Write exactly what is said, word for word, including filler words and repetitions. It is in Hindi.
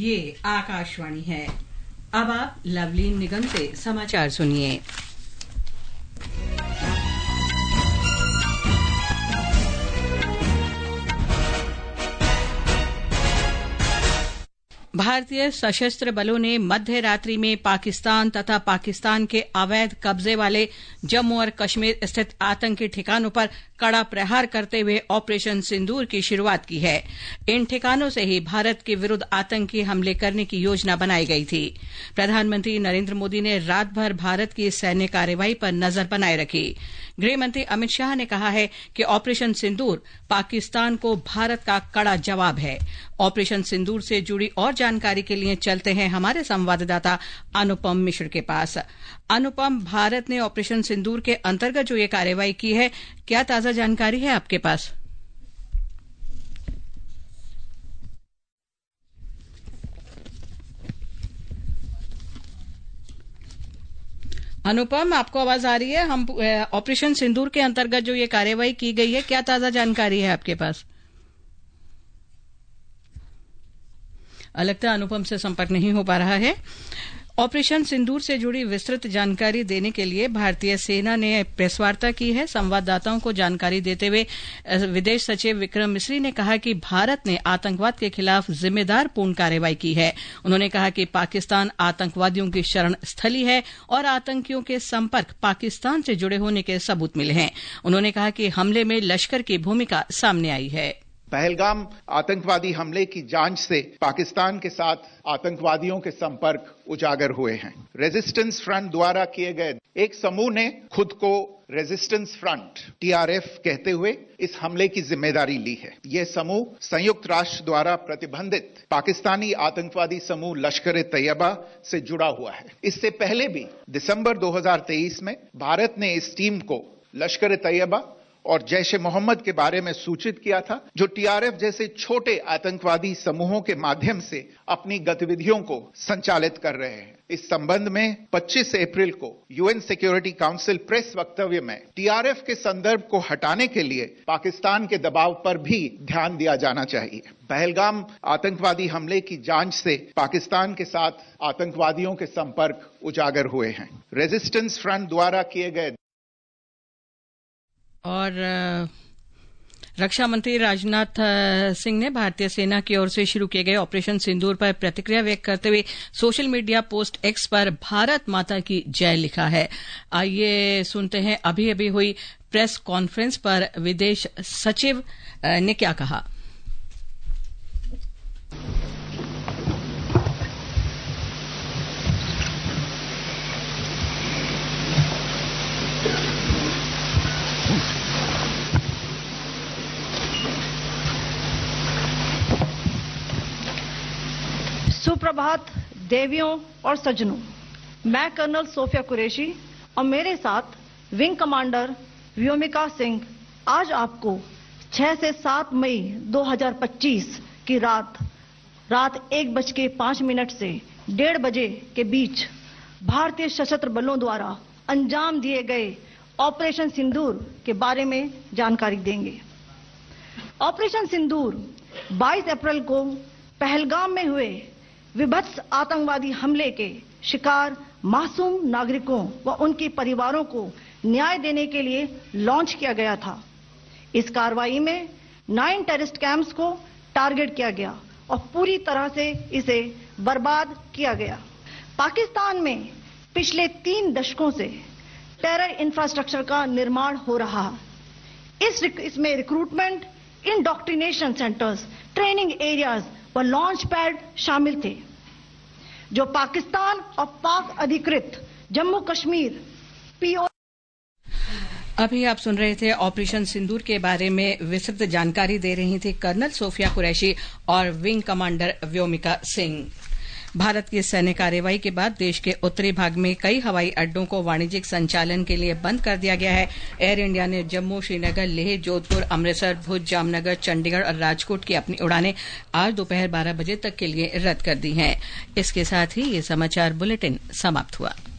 ये आकाशवाणी है। अब आप लवलीन निगम से समाचार सुनिए। भारतीय सशस्त्र बलों ने मध्य रात्रि में पाकिस्तान तथा पाकिस्तान के अवैध कब्जे वाले जम्मू और कश्मीर स्थित आतंकी ठिकानों पर कड़ा प्रहार करते हुए ऑपरेशन सिंदूर की शुरुआत की है। इन ठिकानों से ही भारत के विरुद्ध आतंकी हमले करने की योजना बनाई गई थी। प्रधानमंत्री नरेंद्र मोदी ने रात भर भारत की सैन्य कार्रवाई पर नजर बनाए रखी। गृह मंत्री अमित शाह ने कहा है कि ऑपरेशन सिंदूर पाकिस्तान को भारत का कड़ा जवाब है। ऑपरेशन सिंदूर से जुड़ी और जानकारी के लिए चलते हैं हमारे संवाददाता अनुपम मिश्र के पास। अनुपम, भारत ने ऑपरेशन सिंदूर के अंतर्गत जो ये कार्रवाई की है, क्या ताजा जानकारी है आपके पास? अनुपम, आपको आवाज आ रही है? हम ऑपरेशन सिंदूर के अंतर्गत जो ये कार्रवाई की गई है, क्या ताजा जानकारी है आपके पास? लगता है अनुपम से संपर्क नहीं हो पा रहा है। ऑपरेशन सिंदूर से जुड़ी विस्तृत जानकारी देने के लिए भारतीय सेना ने प्रेस वार्ता की है। संवाददाताओं को जानकारी देते हुए विदेश सचिव विक्रम मिस्री ने कहा कि भारत ने आतंकवाद के खिलाफ जिम्मेदार पूर्ण कार्रवाई की है। उन्होंने कहा कि पाकिस्तान आतंकवादियों की शरण स्थली है और आतंकियों के संपर्क पाकिस्तान से जुड़े होने के सबूत मिले हैं। उन्होंने कहा कि हमले में लश्कर की भूमिका सामने आई है। पहलगाम आतंकवादी हमले की जांच से पाकिस्तान के साथ आतंकवादियों के संपर्क उजागर हुए हैं। रेजिस्टेंस फ्रंट द्वारा किए गए एक समूह ने खुद को resistance front T R F कहते हुए इस हमले की जिम्मेदारी ली है। यह समूह संयुक्त राष्ट्र द्वारा प्रतिबंधित पाकिस्तानी आतंकवादी समूह लश्कर ए तैयबा से जुड़ा हुआ है। इससे पहले भी दिसंबर दो हज़ार तेईस में भारत ने इस टीम को लश्कर ए तैयबा और जैश-ए मोहम्मद के बारे में सूचित किया था, जो टी आर एफ जैसे छोटे आतंकवादी समूहों के माध्यम से अपनी गतिविधियों को संचालित कर रहे हैं। इस संबंध में पच्चीस अप्रैल को यूएन सिक्योरिटी काउंसिल प्रेस वक्तव्य में टी आर एफ के संदर्भ को हटाने के लिए पाकिस्तान के दबाव पर भी ध्यान दिया जाना चाहिए। पहलगाम आतंकवादी हमले की जांच से पाकिस्तान के साथ आतंकवादियों के संपर्क उजागर हुए हैं। रेजिस्टेंस फ्रंट द्वारा किए गए और रक्षा मंत्री राजनाथ सिंह ने भारतीय सेना की ओर से शुरू किए गए ऑपरेशन सिंदूर पर प्रतिक्रिया व्यक्त करते हुए सोशल मीडिया पोस्ट एक्स पर भारत माता की जय लिखा है। आइए सुनते हैं अभी अभी हुई प्रेस कॉन्फ्रेंस पर विदेश सचिव ने क्या कहा। सुप्रभात देवियों और सज्जनों, मैं कर्नल सोफिया कुरैशी और मेरे साथ विंग कमांडर व्योमिका सिंह आज आपको छह से सात मई दो हज़ार पच्चीस की रात रात एक बज के पांच मिनट से डेढ़ बजे के बीच भारतीय सशस्त्र बलों द्वारा अंजाम दिए गए ऑपरेशन सिंदूर के बारे में जानकारी देंगे। ऑपरेशन सिंदूर बाईस अप्रैल को पहलगाम में हुए विभत्स आतंकवादी हमले के शिकार मासूम नागरिकों व उनके परिवारों को न्याय देने के लिए लॉन्च किया गया था। इस कार्रवाई में नाइन टेररिस्ट कैंप्स को टारगेट किया गया और पूरी तरह से इसे बर्बाद किया गया। पाकिस्तान में पिछले तीन दशकों से टेरर इंफ्रास्ट्रक्चर का निर्माण हो रहा है। इस इसमें recruitment, indoctrination centres, training areas व लॉन्च पैड शामिल थे, जो पाकिस्तान और पाक अधिकृत जम्मू कश्मीर पीओ। अभी आप सुन रहे थे ऑपरेशन सिंदूर के बारे में विस्तृत जानकारी दे रही थी कर्नल सोफिया कुरैशी और विंग कमांडर व्योमिका सिंह। भारत की सैन्य कार्रवाई के बाद देश के उत्तरी भाग में कई हवाई अड्डों को वाणिज्यिक संचालन के लिए बंद कर दिया गया है। एयर इंडिया ने जम्मू, श्रीनगर, लेह, जोधपुर, अमृतसर, भुज, जामनगर, चंडीगढ़ और राजकोट की अपनी उड़ानें आज दोपहर बारह बजे तक के लिए रद्द कर दी हैं। इसके साथ ही ये समाचार बुलेटिन समाप्त हुआ।